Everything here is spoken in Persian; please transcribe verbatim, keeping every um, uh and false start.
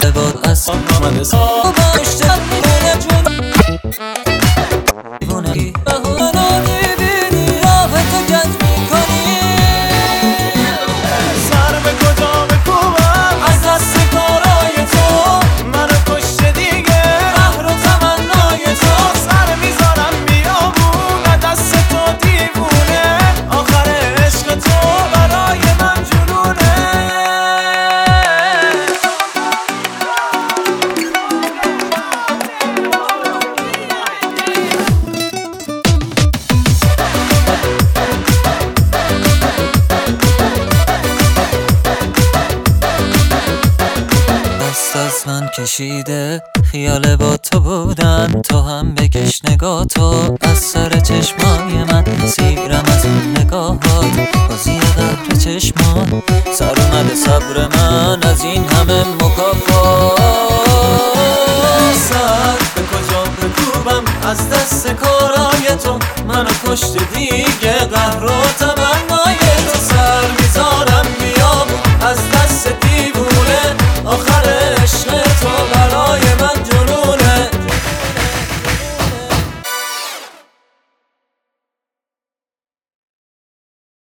خیال باد از من حساب اشتم میدونه جون دیوونه بهانه میبینی راه تو گنج میکنی سر به کجا بکوبم از دست کارای تو منو کشته دیگه قهر و تمنای تو سر میذارم بیامون دست تو دیوونه آخر عشق تو برای من جنونه دست از من کشیده خیال با تو بودن تو هم بکش نگاه تو از سر چشمای من سیرم از اون نگاهات بازی قهر چشمان سر اومده صبر من از این همه مکافات سر به کجا بکوبم از دست کارای تو منو کشته دیگه قهر و